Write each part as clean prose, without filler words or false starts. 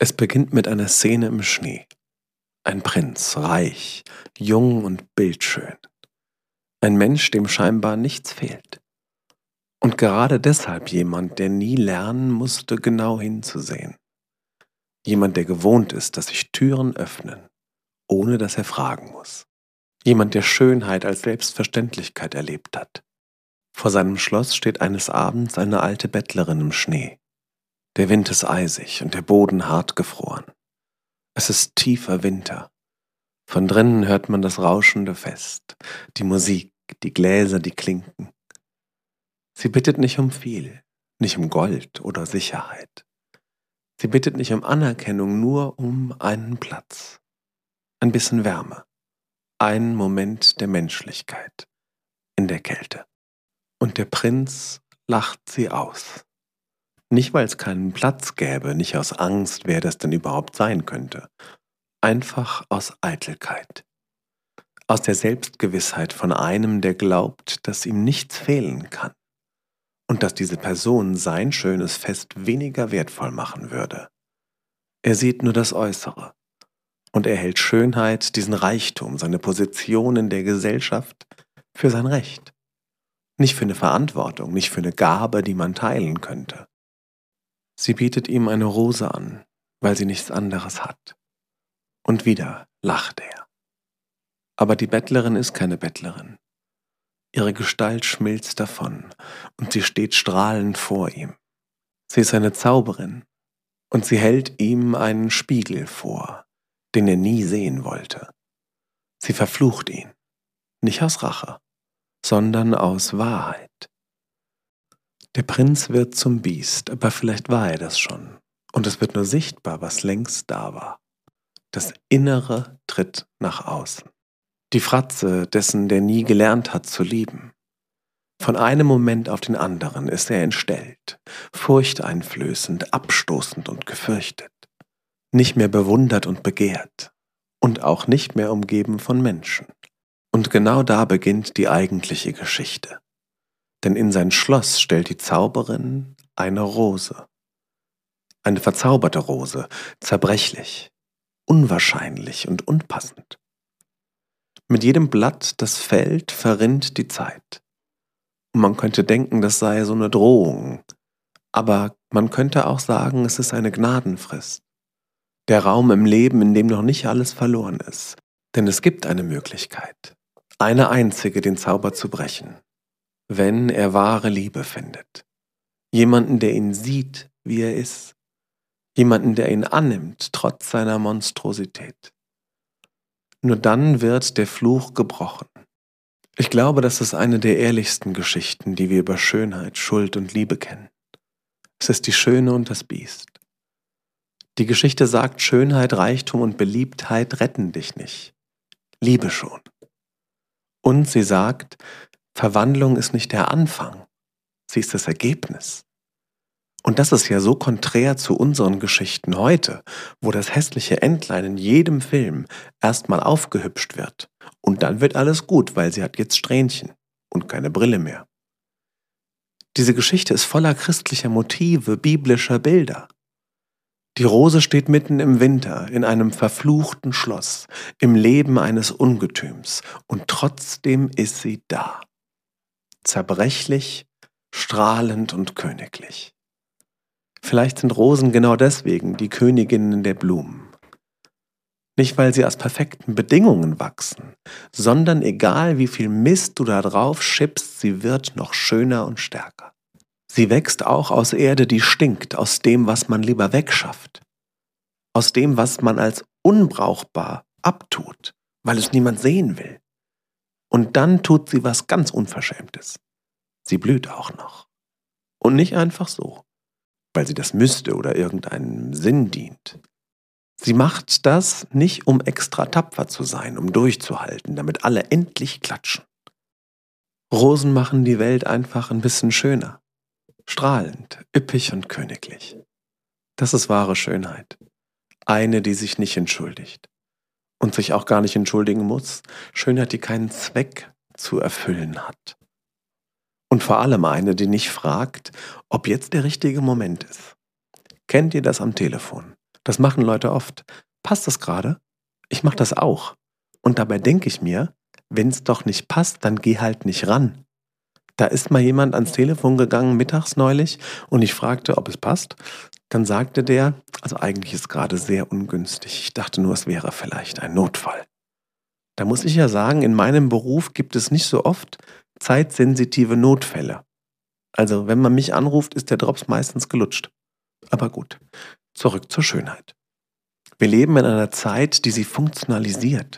Es beginnt mit einer Szene im Schnee. Ein Prinz, reich, jung und bildschön. Ein Mensch, dem scheinbar nichts fehlt. Und gerade deshalb jemand, der nie lernen musste, genau hinzusehen. Jemand, der gewohnt ist, dass sich Türen öffnen, ohne dass er fragen muss. Jemand, der Schönheit als Selbstverständlichkeit erlebt hat. Vor seinem Schloss steht eines Abends eine alte Bettlerin im Schnee. Der Wind ist eisig und der Boden hart gefroren. Es ist tiefer Winter. Von drinnen hört man das rauschende Fest, die Musik, die Gläser, die Klinken. Sie bittet nicht um viel, nicht um Gold oder Sicherheit. Sie bittet nicht um Anerkennung, nur um einen Platz, ein bisschen Wärme, einen Moment der Menschlichkeit in der Kälte. Und der Prinz lacht sie aus. Nicht, weil es keinen Platz gäbe, nicht aus Angst, wer das denn überhaupt sein könnte. Einfach aus Eitelkeit. Aus der Selbstgewissheit von einem, der glaubt, dass ihm nichts fehlen kann. Und dass diese Person sein schönes Fest weniger wertvoll machen würde. Er sieht nur das Äußere. Und er hält Schönheit, diesen Reichtum, seine Position in der Gesellschaft für sein Recht. Nicht für eine Verantwortung, nicht für eine Gabe, die man teilen könnte. Sie bietet ihm eine Rose an, weil sie nichts anderes hat. Und wieder lacht er. Aber die Bettlerin ist keine Bettlerin. Ihre Gestalt schmilzt davon und sie steht strahlend vor ihm. Sie ist eine Zauberin und sie hält ihm einen Spiegel vor, den er nie sehen wollte. Sie verflucht ihn, nicht aus Rache, sondern aus Wahrheit. Der Prinz wird zum Biest, aber vielleicht war er das schon. Und es wird nur sichtbar, was längst da war. Das Innere tritt nach außen. Die Fratze dessen, der nie gelernt hat zu lieben. Von einem Moment auf den anderen ist er entstellt, furchteinflößend, abstoßend und gefürchtet. Nicht mehr bewundert und begehrt. Und auch nicht mehr umgeben von Menschen. Und genau da beginnt die eigentliche Geschichte. Denn in sein Schloss stellt die Zauberin eine Rose. Eine verzauberte Rose, zerbrechlich, unwahrscheinlich und unpassend. Mit jedem Blatt, das fällt, verrinnt die Zeit. Und man könnte denken, das sei so eine Drohung. Aber man könnte auch sagen, es ist eine Gnadenfrist. Der Raum im Leben, in dem noch nicht alles verloren ist. Denn es gibt eine Möglichkeit. Eine einzige, den Zauber zu brechen. Wenn er wahre Liebe findet. Jemanden, der ihn sieht, wie er ist. Jemanden, der ihn annimmt, trotz seiner Monstrosität. Nur dann wird der Fluch gebrochen. Ich glaube, das ist eine der ehrlichsten Geschichten, die wir über Schönheit, Schuld und Liebe kennen. Es ist die Schöne und das Biest. Die Geschichte sagt, Schönheit, Reichtum und Beliebtheit retten dich nicht. Liebe schon. Und sie sagt, Verwandlung ist nicht der Anfang, sie ist das Ergebnis. Und das ist ja so konträr zu unseren Geschichten heute, wo das hässliche Entlein in jedem Film erstmal aufgehübscht wird. Und dann wird alles gut, weil sie hat jetzt Strähnchen und keine Brille mehr. Diese Geschichte ist voller christlicher Motive, biblischer Bilder. Die Rose steht mitten im Winter in einem verfluchten Schloss, im Leben eines Ungetüms. Und trotzdem ist sie da. Zerbrechlich, strahlend und königlich. Vielleicht sind Rosen genau deswegen die Königinnen der Blumen. Nicht, weil sie aus perfekten Bedingungen wachsen, sondern egal wie viel Mist du da drauf schippst, sie wird noch schöner und stärker. Sie wächst auch aus Erde, die stinkt, aus dem, was man lieber wegschafft. Aus dem, was man als unbrauchbar abtut, weil es niemand sehen will. Und dann tut sie was ganz Unverschämtes. Sie blüht auch noch. Und nicht einfach so, weil sie das müsste oder irgendeinem Sinn dient. Sie macht das nicht, um extra tapfer zu sein, um durchzuhalten, damit alle endlich klatschen. Rosen machen die Welt einfach ein bisschen schöner. Strahlend, üppig und königlich. Das ist wahre Schönheit. Eine, die sich nicht entschuldigt. Und sich auch gar nicht entschuldigen muss. Schönheit, die keinen Zweck zu erfüllen hat. Und vor allem eine, die nicht fragt, ob jetzt der richtige Moment ist. Kennt ihr das am Telefon? Das machen Leute oft. Passt das gerade? Ich mache das auch. Und dabei denke ich mir, wenn es doch nicht passt, dann geh halt nicht ran. Da ist mal jemand ans Telefon gegangen, mittags neulich, und ich fragte, ob es passt. Dann sagte der, also eigentlich ist gerade sehr ungünstig. Ich dachte nur, es wäre vielleicht ein Notfall. Da muss ich ja sagen, in meinem Beruf gibt es nicht so oft zeitsensitive Notfälle. Also wenn man mich anruft, ist der Drops meistens gelutscht. Aber gut, zurück zur Schönheit. Wir leben in einer Zeit, die sie funktionalisiert.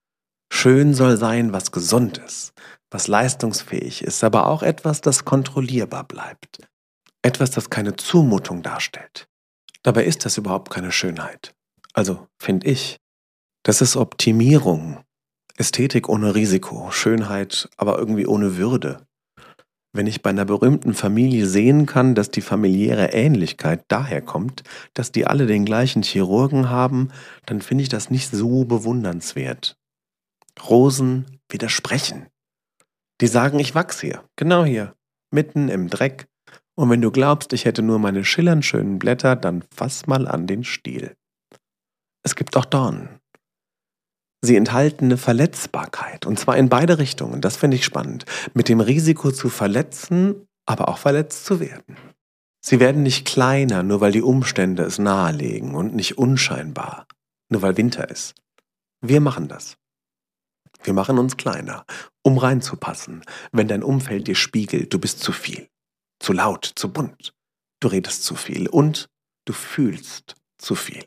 Schön soll sein, was gesund ist, was leistungsfähig ist, aber auch etwas, das kontrollierbar bleibt. Etwas, das keine Zumutung darstellt. Dabei ist das überhaupt keine Schönheit. Also, finde ich. Das ist Optimierung. Ästhetik ohne Risiko, Schönheit aber irgendwie ohne Würde. Wenn ich bei einer berühmten Familie sehen kann, dass die familiäre Ähnlichkeit daher kommt, dass die alle den gleichen Chirurgen haben, dann finde ich das nicht so bewundernswert. Rosen widersprechen. Die sagen, ich wachse hier, genau hier, mitten im Dreck. Und wenn du glaubst, ich hätte nur meine schillernd schönen Blätter, dann fass mal an den Stiel. Es gibt auch Dornen. Sie enthalten eine Verletzbarkeit, und zwar in beide Richtungen. Das finde ich spannend. Mit dem Risiko zu verletzen, aber auch verletzt zu werden. Sie werden nicht kleiner, nur weil die Umstände es nahelegen, und nicht unscheinbar, nur weil Winter ist. Wir machen das. Wir machen uns kleiner, um reinzupassen, wenn dein Umfeld dir spiegelt, du bist zu viel, zu laut, zu bunt, du redest zu viel und du fühlst zu viel.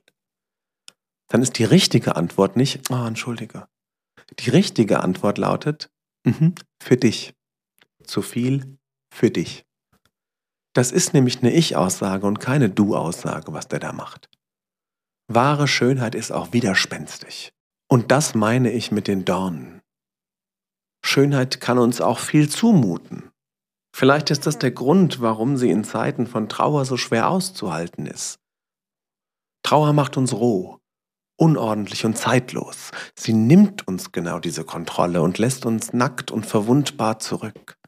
Dann ist die richtige Antwort nicht, oh, entschuldige. Die richtige Antwort lautet, für dich. Zu viel für dich. Das ist nämlich eine Ich-Aussage und keine Du-Aussage, was der da macht. Wahre Schönheit ist auch widerspenstig. Und das meine ich mit den Dornen. Schönheit kann uns auch viel zumuten. Vielleicht ist das der Grund, warum sie in Zeiten von Trauer so schwer auszuhalten ist. Trauer macht uns roh, unordentlich und zeitlos. Sie nimmt uns genau diese Kontrolle und lässt uns nackt und verwundbar zurück.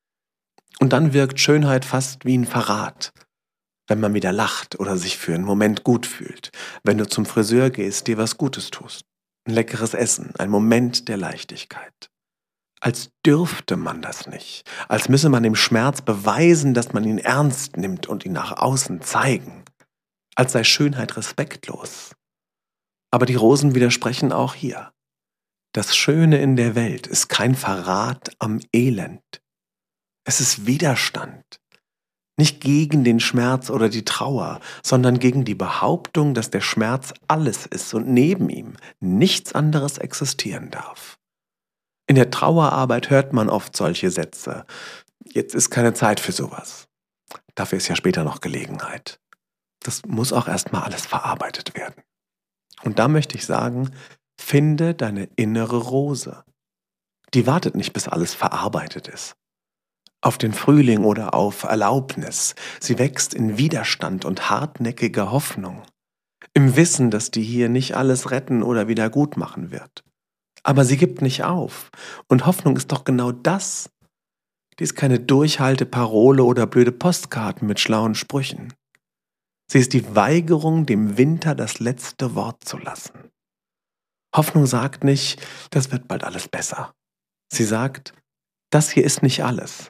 Und dann wirkt Schönheit fast wie ein Verrat, wenn man wieder lacht oder sich für einen Moment gut fühlt, wenn du zum Friseur gehst, dir was Gutes tust. Ein leckeres Essen, ein Moment der Leichtigkeit. Als dürfte man das nicht, als müsse man dem Schmerz beweisen, dass man ihn ernst nimmt und ihn nach außen zeigen, als sei Schönheit respektlos. Aber die Rosen widersprechen auch hier. Das Schöne in der Welt ist kein Verrat am Elend. Es ist Widerstand. Nicht gegen den Schmerz oder die Trauer, sondern gegen die Behauptung, dass der Schmerz alles ist und neben ihm nichts anderes existieren darf. In der Trauerarbeit hört man oft solche Sätze. Jetzt ist keine Zeit für sowas. Dafür ist ja später noch Gelegenheit. Das muss auch erstmal alles verarbeitet werden. Und da möchte ich sagen, finde deine innere Rose. Die wartet nicht, bis alles verarbeitet ist. Auf den Frühling oder auf Erlaubnis. Sie wächst in Widerstand und hartnäckiger Hoffnung. Im Wissen, dass die hier nicht alles retten oder wieder gut machen wird. Aber sie gibt nicht auf. Und Hoffnung ist doch genau das. Die ist keine Durchhalteparole oder blöde Postkarten mit schlauen Sprüchen. Sie ist die Weigerung, dem Winter das letzte Wort zu lassen. Hoffnung sagt nicht, das wird bald alles besser. Sie sagt, das hier ist nicht alles.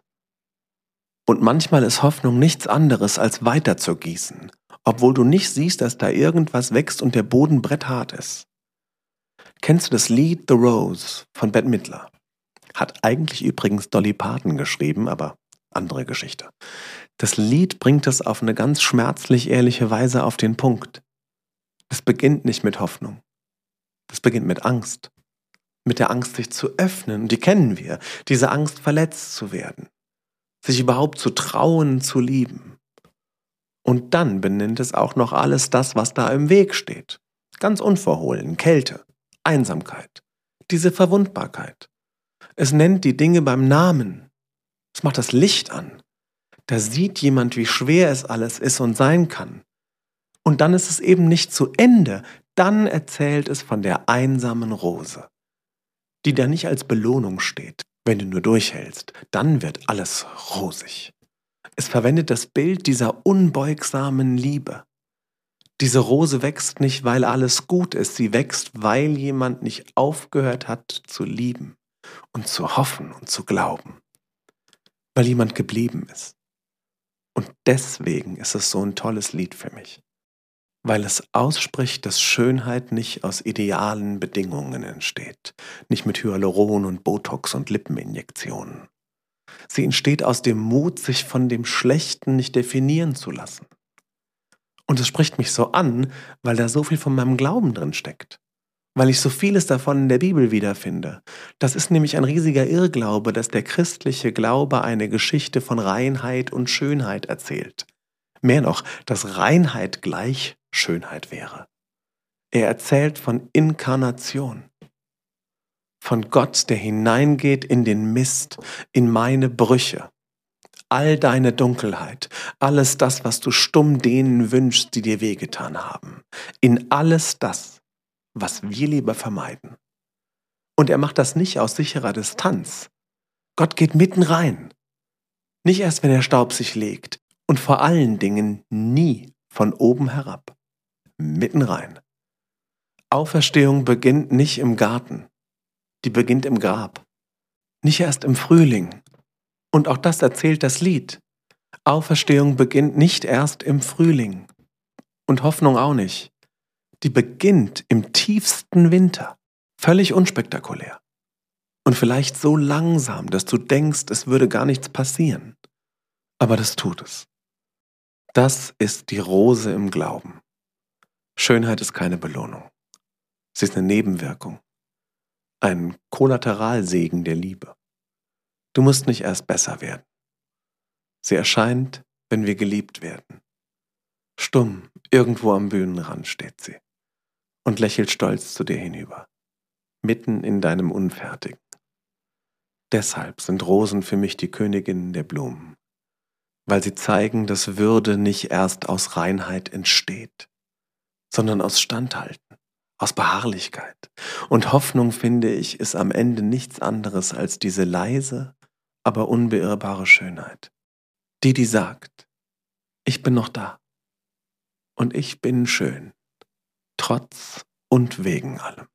Und manchmal ist Hoffnung nichts anderes, als weiter zu gießen, obwohl du nicht siehst, dass da irgendwas wächst und der Boden bretthart ist. Kennst du das Lied The Rose von Bette Midler? Hat eigentlich übrigens Dolly Parton geschrieben, aber andere Geschichte. Das Lied bringt es auf eine ganz schmerzlich ehrliche Weise auf den Punkt. Es beginnt nicht mit Hoffnung. Das beginnt mit Angst. Mit der Angst, sich zu öffnen. Und die kennen wir. Diese Angst, verletzt zu werden. Sich überhaupt zu trauen, zu lieben. Und dann benennt es auch noch alles das, was da im Weg steht. Ganz unverhohlen. Kälte, Einsamkeit, diese Verwundbarkeit. Es nennt die Dinge beim Namen. Es macht das Licht an. Da sieht jemand, wie schwer es alles ist und sein kann. Und dann ist es eben nicht zu Ende. Dann erzählt es von der einsamen Rose, die da nicht als Belohnung steht. Wenn du nur durchhältst, dann wird alles rosig. Es verwendet das Bild dieser unbeugsamen Liebe, Diese Rose wächst nicht, weil alles gut ist. Sie wächst, weil jemand nicht aufgehört hat zu lieben und zu hoffen und zu glauben. Weil jemand geblieben ist. Und deswegen ist es so ein tolles Lied für mich. Weil es ausspricht, dass Schönheit nicht aus idealen Bedingungen entsteht. Nicht mit Hyaluron und Botox und Lippeninjektionen. Sie entsteht aus dem Mut, sich von dem Schlechten nicht definieren zu lassen. Und es spricht mich so an, weil da so viel von meinem Glauben drin steckt. Weil ich so vieles davon in der Bibel wiederfinde. Das ist nämlich ein riesiger Irrglaube, dass der christliche Glaube eine Geschichte von Reinheit und Schönheit erzählt. Mehr noch, dass Reinheit gleich Schönheit wäre. Er erzählt von Inkarnation. Von Gott, der hineingeht in den Mist, in meine Brüche. All deine Dunkelheit, alles das, was du stumm denen wünschst, die dir wehgetan haben. In alles das, was wir lieber vermeiden. Und er macht das nicht aus sicherer Distanz. Gott geht mitten rein. Nicht erst, wenn der Staub sich legt. Und vor allen Dingen nie von oben herab. Mitten rein. Auferstehung beginnt nicht im Garten. Die beginnt im Grab. Nicht erst im Frühling. Und auch das erzählt das Lied. Auferstehung beginnt nicht erst im Frühling. Und Hoffnung auch nicht. Die beginnt im tiefsten Winter. Völlig unspektakulär. Und vielleicht so langsam, dass du denkst, es würde gar nichts passieren. Aber das tut es. Das ist die Rose im Glauben. Schönheit ist keine Belohnung. Sie ist eine Nebenwirkung. Ein Kollateralsegen der Liebe. Du musst nicht erst besser werden. Sie erscheint, wenn wir geliebt werden. Stumm, irgendwo am Bühnenrand steht sie und lächelt stolz zu dir hinüber, mitten in deinem Unfertigen. Deshalb sind Rosen für mich die Königinnen der Blumen, weil sie zeigen, dass Würde nicht erst aus Reinheit entsteht, sondern aus Standhalten, aus Beharrlichkeit. Und Hoffnung, finde ich, ist am Ende nichts anderes als diese leise, aber unbeirrbare Schönheit. Die sagt, ich bin noch da und ich bin schön, trotz und wegen allem.